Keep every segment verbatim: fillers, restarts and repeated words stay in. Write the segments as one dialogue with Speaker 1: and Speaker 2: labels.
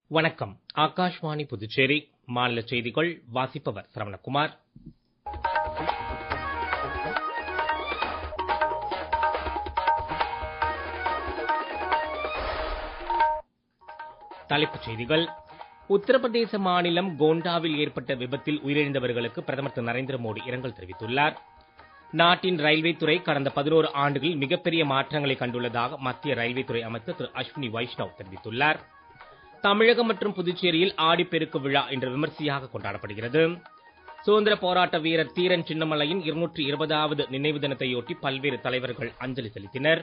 Speaker 1: வணக்கம். ஆகாஷ்வாணி புதுச்சேரி மாநில செய்திகள் வாசிப்பவர் சரவணகுமார். தலைப்புச் செய்திகள். உத்தரப்பிரதேச மாநிலம் கோண்டாவில் ஏற்பட்ட விபத்தில் உயிரிழந்தவர்களுக்கு பிரதமர் திரு நரேந்திர மோடி இரங்கல் தெரிவித்துள்ளார். நாட்டின் ரயில்வே துறை கடந்த பதினோரு ஆண்டுகளில் மிகப்பெரிய மாற்றங்களை கண்டுள்ளதாக மத்திய ரயில்வே துறை அமைச்சர் திரு அஸ்வினி வைஷ்ணவ் தெரிவித்துள்ளார். தமிழகம் மற்றும் புதுச்சேரியில் ஆடிப்பெருக்கு விழா இன்று விமரிசையாக கொண்டாடப்படுகிறது. சுதந்திர போராட்ட வீரர் தீரன் சின்னமலையின் இருநூற்றி இருபதாவது நினைவு தினத்தையொட்டி பல்வேறு தலைவர்கள் அஞ்சலி செலுத்தினர்.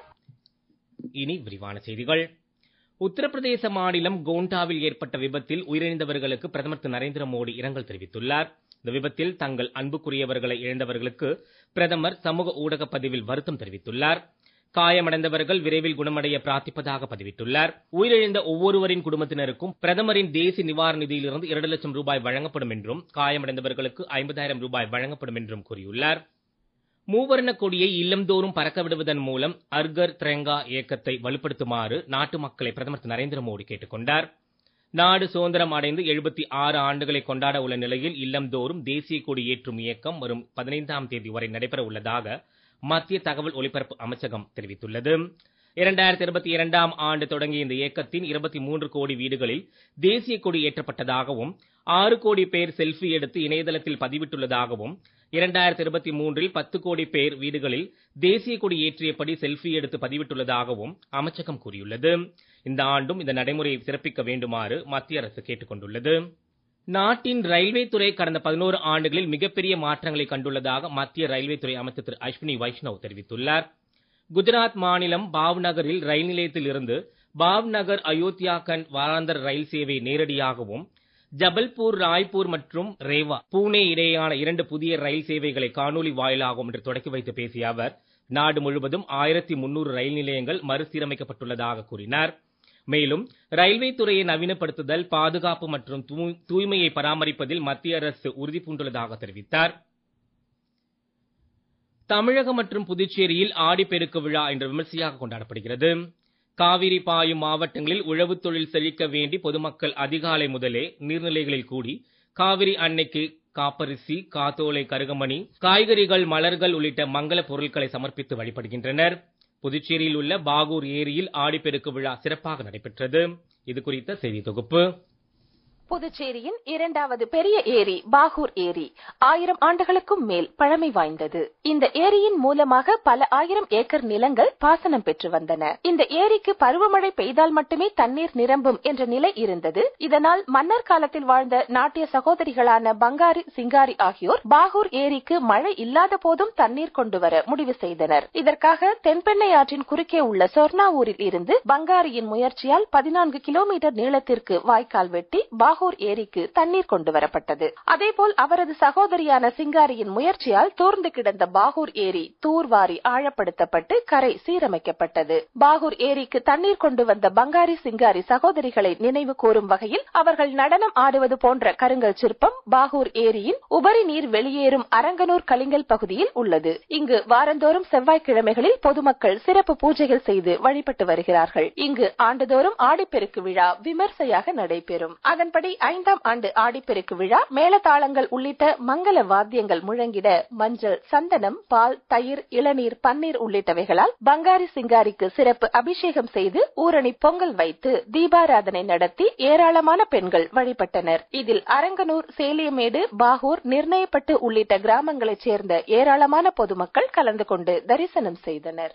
Speaker 1: இனி விரிவான செய்திகள். உத்தரப்பிரதேச மாநிலம் கோண்டாவில் ஏற்பட்ட விபத்தில் உயிரிழந்தவர்களுக்கு பிரதமர் திரு நரேந்திர மோடி இரங்கல் தெரிவித்துள்ளார். இந்த விபத்தில் தங்கள் அன்புக்குரியவர்களை இழந்தவர்களுக்கு பிரதமர் சமூக ஊடக பதிவில் வருத்தம் தெரிவித்துள்ளார். காயமடைந்தவர்கள் விரைவில் குணமடைய பிரார்த்திப்பதாக பதிவிட்டுள்ளார். உயிரிழந்த ஒவ்வொருவரின் குடும்பத்தினருக்கும் பிரதமரின் தேசிய நிவாரண நிதியிலிருந்து இரண்டு லட்சம் ரூபாய் வழங்கப்படும் என்றும் காயமடைந்தவர்களுக்கு ஐம்பதாயிரம் ரூபாய் வழங்கப்படும் என்றும் கூறியுள்ளார். மூவர்ண கொடியை இல்லந்தோறும் பறக்க விடுவதன் மூலம் அர்கர் திரங்கா இயக்கத்தை வலுப்படுத்துமாறு நாட்டு மக்களை பிரதமர் திரு நரேந்திர மோடி கேட்டுக் கொண்டார். நாடு சுதந்திரம் அடைந்து எழுபத்தி ஆறு ஆண்டுகளை கொண்டாட உள்ள நிலையில் இல்லந்தோறும் தேசிய கொடி ஏற்றும் இயக்கம் வரும் பதினைந்தாம் தேதி வரை நடைபெற உள்ளதாக மத்திய தகவல் ஒலிபரப்பு அமைச்சகம் தெரிவித்துள்ளது. இரண்டாயிரத்தி இருபத்தி இரண்டாம் ஆண்டு தொடங்கிய இந்த இயக்கத்தின் இருபத்தி மூன்று கோடி வீடுகளில் தேசிய கொடி ஏற்றப்பட்டதாகவும் ஆறு கோடி பேர் செல்ஃபி எடுத்து இணையதளத்தில் பதிவிட்டுள்ளதாகவும் இரண்டாயிரத்தி இருபத்தி மூன்றில் பத்து கோடி பேர் வீடுகளில் தேசிய கொடி ஏற்றியபடி செல்ஃபி எடுத்து பதிவிட்டுள்ளதாகவும் அமைச்சகம் கூறியுள்ளது. இந்த ஆண்டும் இந்த நடைமுறையை சிறப்பிக்க வேண்டுமாறு மத்திய அரசு கேட்டுக் கொண்டுள்ளது. நாட்டின் ரயில்வே துறை கடந்த பதினோரு ஆண்டுகளில் மிகப்பெரிய மாற்றங்களை கண்டுள்ளதாக மத்திய ரயில்வே துறை அமைச்சர் திரு அஸ்வினி வைஷ்ணவ் தெரிவித்துள்ளார். குஜராத் மாநிலம் பாவ்நகரில் ரயில் நிலையத்தில் இருந்து பாவ்நகர் அயோத்தியா கண்ட் வாராந்தர ரயில் சேவை நேரடியாகவும் ஜபல்பூர் ராய்ப்பூர் மற்றும் ரேவா பூனே இடையேயான இரண்டு புதிய ரயில் சேவைகளை காணொலி வாயிலாகவும் இன்று தொடக்கி வைத்து பேசிய அவர் நாடு முழுவதும் ஆயிரத்தி முன்னூறு ரயில் நிலையங்கள் மறுசீரமைக்கப்பட்டுள்ளதாக கூறினார். மேலும் ரயில்வே துறையை நவீனப்படுத்துதல், பாதுகாப்பு மற்றும் தூய்மையை பராமரிப்பதில் மத்திய அரசு உறுதி பூண்டுள்ளதாக தெரிவித்தார். தமிழகம் மற்றும் புதுச்சேரியில் ஆடிப்பெருக்கு விழா இன்று விமரிசையாக கொண்டாடப்படுகிறது. காவிரி பாயும் மாவட்டங்களில் உழவு தொழில் செழிக்க வேண்டி பொதுமக்கள் அதிகாலை முதலே நீர்நிலைகளில் கூடி காவிரி அன்னைக்கு காப்பரிசி, காத்தோலை, கருகமணி, காய்கறிகள், மலர்கள் உள்ளிட்ட மங்கள பொருட்களை சமர்ப்பித்து வழிபடுகின்றனர். புதுச்சேரியில் உள்ள பாகூர் ஏரியில் ஆடிப்பெருக்கு விழா சிறப்பாக நடைபெற்றது. இது குறித்த செய்தி தொகுப்பு.
Speaker 2: புதுச்சேரியின் இரண்டாவது பெரிய ஏரி பாகூர் ஏரி ஆயிரம் ஆண்டுகளுக்கும் மேல் பழமை வாய்ந்தது. இந்த ஏரியின் மூலமாக பல ஆயிரம் ஏக்கர் நிலங்கள் பாசனம் பெற்று வந்தன. இந்த ஏரிக்கு பருவமழை பெய்தால் மட்டுமே தண்ணீர் நிரம்பும் என்ற நிலை இருந்தது. இதனால் மன்னர் காலத்தில் வாழ்ந்த நாட்டிய சகோதரிகளான பங்காரி, சிங்காரி ஆகியோர் பாகூர் ஏரிக்கு மழை இல்லாத போதும் தண்ணீர் கொண்டு வர முடிவு செய்தனர். இதற்காக தென்பெண்ணை ஆற்றின் குறுக்கே உள்ள சொர்ணாவூரில் இருந்து பங்காரியின் முயற்சியால் பதினான்கு கிலோமீட்டர் நீளத்திற்கு வாய்க்கால் வெட்டி பாகூர் ஏரிக்கு தண்ணீர் கொண்டு வரப்பட்டது. அதேபோல் அவரது சகோதரியான சிங்காரியின் முயற்சியால் தூர்ந்து கிடந்த பாகூர் ஏரி தூர்வாரி ஆழப்படுத்தப்பட்டு கரை சீரமைக்கப்பட்டது. பாகூர் ஏரிக்கு தண்ணீர் கொண்டு வந்த பங்காரி, சிங்காரி சகோதரிகளை நினைவு கூறும் வகையில் அவர்கள் நடனம் ஆடுவது போன்ற கருங்கல் சிற்பம் பாகூர் ஏரியின் உபரி நீர் வெளியேறும் அரங்கனூர் கலிங்கல் பகுதியில் உள்ளது. இங்கு வாரந்தோறும் செவ்வாய்க்கிழமைகளில் பொதுமக்கள் சிறப்பு பூஜைகள் செய்து வழிபட்டு வருகிறார்கள். இங்கு ஆண்டுதோறும் ஆடிப்பெருக்கு விழா விமர்சையாக நடைபெறும். அதன்படி ஐந்தாம் ஆண்டு ஆடிப்பெருக்கு விழா மேளதாளங்கள் உள்ளிட்ட மங்கள வாத்தியங்கள் முழங்கிட மஞ்சள், சந்தனம், பால், தயிர், இளநீர், பன்னீர் உள்ளிட்டவைகளால் பங்காரி, சிங்காரிக்கு சிறப்பு அபிஷேகம் செய்து ஊரணி பொங்கல் வைத்து தீபாராதனை நடத்தி ஏராளமான பெண்கள் வழிபட்டனர். இதில் அரங்கனூர், சேலியமேடு, பாகூர், நிர்ணயப்பட்டு உள்ளிட்ட கிராமங்களைச் சேர்ந்த ஏராளமான பொதுமக்கள் கலந்து கொண்டு தரிசனம் செய்தனர்.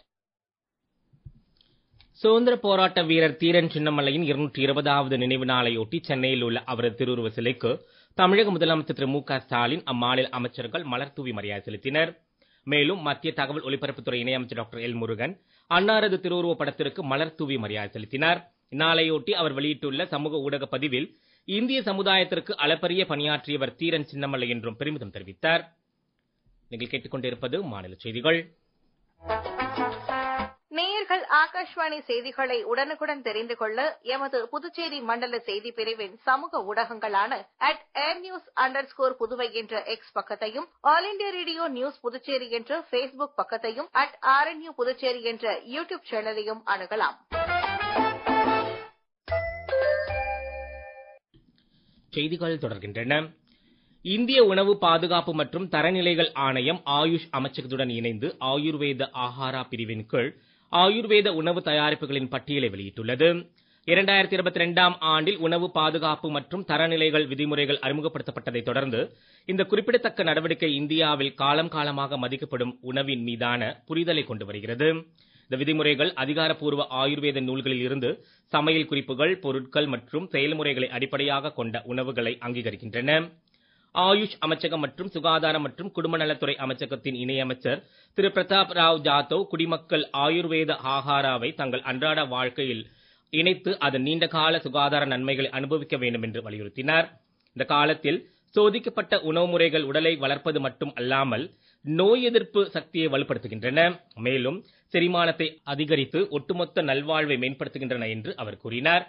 Speaker 1: சுதந்திர போராட்ட வீரர் தீரன் சின்னமலையின் இருநூற்றி இருபதாவது நினைவு நாளையொட்டி சென்னையில் உள்ள அவரது திருவுருவ சிலைக்கு தமிழக முதலமைச்சர் திரு மு க ஸ்டாலின், அம்மாநில அமைச்சர்கள் மலர் தூவி மரியாதை செலுத்தினர். மேலும் மத்திய தகவல் ஒலிபரப்புத்துறை இணையமைச்சர் டாக்டர் எல் முருகன் அன்னாரது திருவுருவ படத்திற்கு மலர் தூவி மரியாதை செலுத்தினார். இந்நாளையொட்டி அவர் வெளியிட்டுள்ள சமூக ஊடக பதிவில் இந்திய சமுதாயத்திற்கு அளப்பரிய பணியாற்றியவர் தீரன் சின்னமலை என்றும் பெருமிதம் தெரிவித்தார். நீங்கள் கேட்டுக்கொண்டிருப்பது மாநில செய்திகள்.
Speaker 3: நேயர்கள் ஆகாஷ்வாணி செய்திகளை உடனுக்குடன் தெரிந்து கொள்ள எமது புதுச்சேரி மண்டல செய்தி பிரிவின் சமூக ஊடகங்களான அட் ஏர் நியூஸ் அண்டர் ஸ்கோர் புதுவை என்ற எக்ஸ் பக்கத்தையும், All India Radio news Puducherry என்ற பேஸ்புக் பக்கத்தையும், அட் ஆர்என்யூ புதுச்சேரி என்ற யூடியூப் சேனலையும் அணுகலாம்.
Speaker 1: செய்திகள் தொடர்கின்றன. இந்திய உணவு பாதுகாப்பு மற்றும் தரநிலைகள் ஆணையம் ஆயுஷ் அமைச்சகத்துடன் இணைந்து ஆயுர்வேத ஆஹாரா பிரிவின் கீழ் ஆயுர்வேத உணவு தயாரிப்புகளின் பட்டியலை வெளியிட்டுள்ளது. இரண்டாயிரத்தி இருபத்தி இரண்டாம் ஆண்டில் உணவு பாதுகாப்பு மற்றும் தரநிலைகள் விதிமுறைகள் அறிமுகப்படுத்தப்பட்டதைத் தொடர்ந்து இந்த குறிப்பிடத்தக்க நடவடிக்கை இந்தியாவில் காலம் காலமாக மதிக்கப்படும் உணவின் மீதான புரிதலை கொண்டு வருகிறது. இந்த விதிமுறைகள் அதிகாரப்பூர்வ ஆயுர்வேத நூல்களில் இருந்து சமையல் குறிப்புகள், பொருட்கள் மற்றும் செயல்முறைகளை அடிப்படையாக கொண்ட உணவுகளை அங்கீகரிக்கின்றன. ஆயுஷ் அமைச்சகம் மற்றும் சுகாதாரம் மற்றும் குடும்ப நலத்துறை அமைச்சகத்தின் இணையமைச்சர் திரு பிரதாப் ராவ் ஜாதவ் குடிமக்கள் ஆயுர்வேத ஆஹாராவை தங்கள் அன்றாட வாழ்க்கையில் இணைத்து அதன் நீண்டகால சுகாதார நன்மைகளை அனுபவிக்க வேண்டும் என்று வலியுறுத்தினார். இந்த காலத்தில் சோதிக்கப்பட்ட உணவு முறைகள் உடலை வளர்ப்பது மட்டும் அல்லாமல் நோய் எதிர்ப்பு சக்தியை வலுப்படுத்துகின்றன, மேலும் செரிமானத்தை அதிகரித்து ஒட்டுமொத்த நல்வாழ்வை மேம்படுத்துகின்றன என்று அவர் கூறினார்.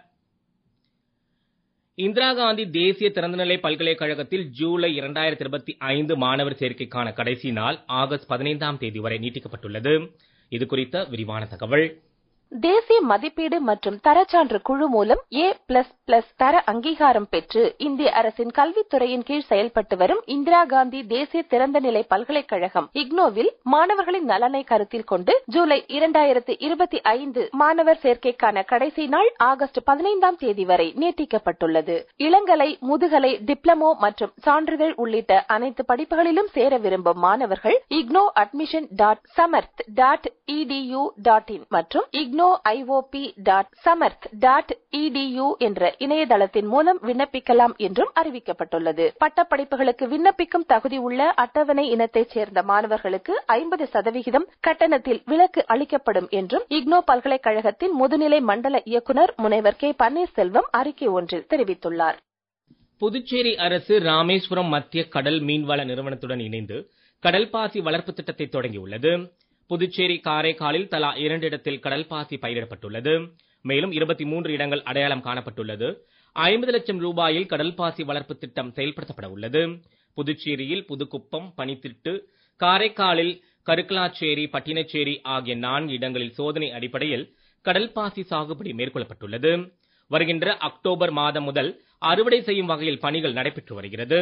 Speaker 1: இந்திரா காந்தி தேசிய திறந்தநிலை பல்கலைக்கழகத்தில் ஜூலை இரண்டாயிரத்தி இருபத்தி ஐந்து மாணவர் சேர்க்கைக்கான கடைசி நாள் ஆகஸ்ட் பதினைந்தாம் தேதி வரை நீட்டிக்கப்பட்டுள்ளது. இது குறித்த விரிவான தகவல்.
Speaker 2: தேசிய மதிப்பீடு மற்றும் தரச்சான்று குழு மூலம் ஏ பிளஸ் பிளஸ் தர அங்கீகாரம் பெற்று இந்திய அரசின் கல்வித்துறையின் கீழ் செயல்பட்டு வரும் இந்திரா காந்தி தேசிய திறந்தநிலை பல்கலைக்கழகம் இக்னோவில் மாணவர்களின் நலனை கருத்தில் கொண்டு ஜூலை இரண்டாயிரத்தி இருபத்தி ஐந்து மாணவர் சேர்க்கைக்கான கடைசி நாள் ஆகஸ்ட் பதினைந்தாம் தேதி வரை நீட்டிக்கப்பட்டுள்ளது. இளங்கலை, முதுகலை, டிப்ளமோ மற்றும் சான்றிதழ் உள்ளிட்ட அனைத்து படிப்புகளிலும் சேர விரும்பும் மாணவர்கள் IGNOU admission dot Samarth dot edu dot in மற்றும் IGNOU IOP dot Samarth dot edu என்ற இணையதளத்தின் மூலம் விண்ணப்பிக்கலாம் என்றும் அறிவிக்கப்பட்டுள்ளது. பட்டப்படிப்புகளுக்கு விண்ணப்பிக்கும் தகுதி உள்ள அட்டவணை இனத்தைச் சேர்ந்த மாணவர்களுக்கு ஐம்பது சதவிகிதம் கட்டணத்தில் விலக்கு அளிக்கப்படும் என்றும் இக்னோ பல்கலைக்கழகத்தின் முதுநிலை மண்டல இயக்குநர் முனைவர் கே பன்னீர்செல்வம் அறிக்கை ஒன்றில் தெரிவித்துள்ளார்.
Speaker 1: புதுச்சேரி அரசு ராமேஸ்வரம் மத்திய கடல் மீன்வள நிறுவனத்துடன் இணைந்து கடல்பாசி வளர்ப்பு திட்டத்தை தொடங்கியுள்ளது. புதுச்சேரி, காரைக்காலில் தலா இரண்டு இடத்தில் கடல்பாசி பயிரிடப்பட்டுள்ளது. மேலும் இருபத்தி மூன்று இடங்கள் அடையாளம் காணப்பட்டுள்ளது. ஐம்பது லட்சம் ரூபாயில் கடல்பாசி வளர்ப்பு திட்டம் செயல்படுத்தப்பட உள்ளது. புதுச்சேரியில் புதுக்குப்பம், பனித்திட்டு, காரைக்காலில் கருக்கலாச்சேரி, பட்டினச்சேரி ஆகிய நான்கு இடங்களில் சோதனை அடிப்படையில் கடல்பாசி சாகுபடி மேற்கொள்ளப்பட்டுள்ளது. வருகின்ற அக்டோபர் மாதம் முதல் அறுவடை செய்யும் வகையில் பணிகள் நடைபெற்று வருகிறது.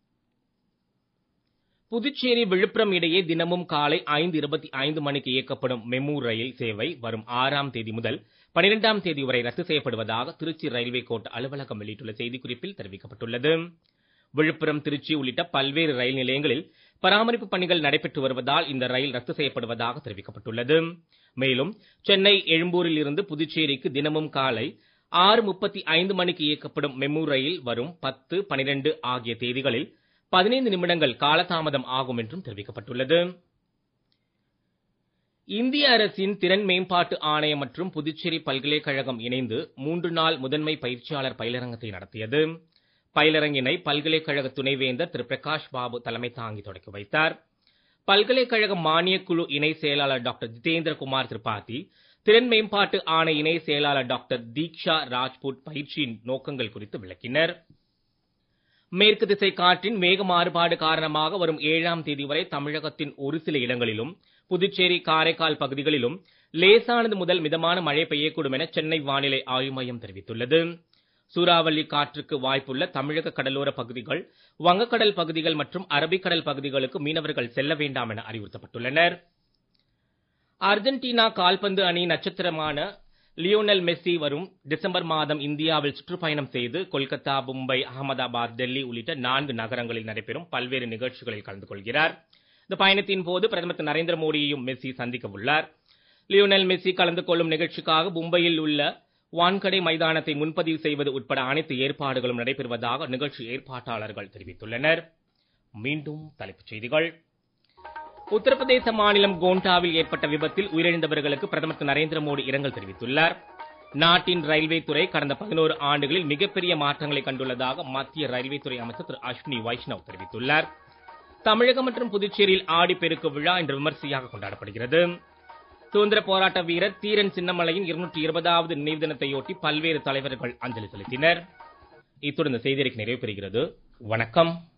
Speaker 1: புதுச்சேரி, விழுப்புரம் இடையே தினமும் காலை ஐந்து இருபத்தி ஐந்து மணிக்கு இயக்கப்படும் மெமு ரயில் சேவை வரும் ஆறாம் தேதி முதல் பனிரெண்டாம் தேதி வரை ரத்து செய்யப்படுவதாக திருச்சி ரயில்வே கோட்ட அலுவலகம் வெளியிட்டுள்ள செய்திக்குறிப்பில் தெரிவிக்கப்பட்டுள்ளது. விழுப்புரம், திருச்சி உள்ளிட்ட பல்வேறு ரயில் நிலையங்களில் பராமரிப்பு பணிகள் நடைபெற்று வருவதால் இந்த ரயில் ரத்து செய்யப்படுவதாக தெரிவிக்கப்பட்டுள்ளது. மேலும் சென்னை, எழும்பூரில் இருந்து புதுச்சேரிக்கு தினமும் காலை ஆறு முப்பத்தி ஐந்து மணிக்கு இயக்கப்படும் மெமு ரயில் வரும் பத்து, பனிரெண்டு ஆகிய தேதிகளில் பதினைந்து நிமிடங்கள் காலதாமதம் ஆகும் என்றும் தெரிவிக்கப்பட்டுள்ளது. இந்திய அரசின் திறன் மேம்பாட்டு ஆணையம் மற்றும் புதுச்சேரி பல்கலைக்கழகம் இணைந்து மூன்று நாள் முதன்மை பயிற்சியாளர் பயிலரங்கத்தை நடத்தியது. பயிலரங்கினை பல்கலைக்கழக துணைவேந்தர் திரு பிரகாஷ் பாபு தலைமை தாங்கி தொடக்கி வைத்தார். பல்கலைக்கழக மானியக்குழு இணை செயலாளர் டாக்டர் ஜிதேந்திரகுமார் திரிபாதி, திறன் மேம்பாட்டு ஆணை இணை செயலாளர் டாக்டர் தீக்ஷா ராஜ்புட் பயிற்சியின் நோக்கங்கள் குறித்து விளக்கினர். மேற்கு திசை காற்றின் வேக மாறுபாடு காரணமாக வரும் ஏழாம் தேதி வரை தமிழகத்தின் ஒரு சில இடங்களிலும் புதுச்சேரி, காரைக்கால் பகுதிகளிலும் லேசானது முதல் மிதமான மழை பெய்யக்கூடும் என சென்னை வானிலை ஆய்வு மையம் தெரிவித்துள்ளது. சூறாவளி காற்றுக்கு வாய்ப்புள்ள தமிழக கடலோர பகுதிகள், வங்கக்கடல் பகுதிகள் மற்றும் அரபிக்கடல் பகுதிகளுக்கு மீனவர்கள் செல்ல வேண்டாம் என அறிவுறுத்தப்பட்டுள்ளனர். அர்ஜென்டினா கால்பந்து அணியின் நட்சத்திரமான லியோனல் மெஸ்ஸி வரும் டிசம்பர் மாதம் இந்தியாவில் சுற்றுப்பயணம் செய்து கொல்கத்தா, மும்பை, அகமதாபாத், டெல்லி உள்ளிட்ட நான்கு நகரங்களில் நடைபெறும் பல்வேறு நிகழ்ச்சிகளில் கலந்து கொள்கிறார். இந்த பயணத்தின் போது பிரதமர் திரு நரேந்திர மோடியையும் மெஸ்ஸி சந்திக்க உள்ளார். லியோனல் மெஸ்ஸி கலந்து கொள்ளும் நிகழ்ச்சிக்காக மும்பையில் உள்ள வான்கடை மைதானத்தை முன்பதிவு செய்வது உட்பட அனைத்து ஏற்பாடுகளும் நடைபெறுவதாக நிகழ்ச்சி ஏற்பாட்டாளர்கள் தெரிவித்துள்ளனர். மீண்டும் தலைப்புச் செய்திகள். உத்தரப்பிரதேச மாநிலம் கோண்டாவில் ஏற்பட்ட விபத்தில் உயிரிழந்தவர்களுக்கு பிரதமர் திரு நரேந்திர மோடி இரங்கல் தெரிவித்துள்ளார். நாட்டின் ரயில்வே துறை கடந்த பதினோரு ஆண்டுகளில் மிகப்பெரிய மாற்றங்களை கண்டுள்ளதாக மத்திய ரயில்வே துறை அமைச்சர் திரு அஸ்வினி வைஷ்ணவ் தெரிவித்துள்ளார். தமிழகம் மற்றும் புதுச்சேரியில் ஆடிப்பெருக்கு விழா இன்று விமர்சையாக கொண்டாடப்படுகிறது. சுதந்திர போராட்ட வீரர் தீரன் சின்னமலையின் இருநூற்றி இருபதாவது நினைவு தினத்தையொட்டி பல்வேறு தலைவர்கள் அஞ்சலி செலுத்தினர். இத்துடன் இந்த செய்தியறிக்கை நிறைவு பெறுகிறது. வணக்கம்.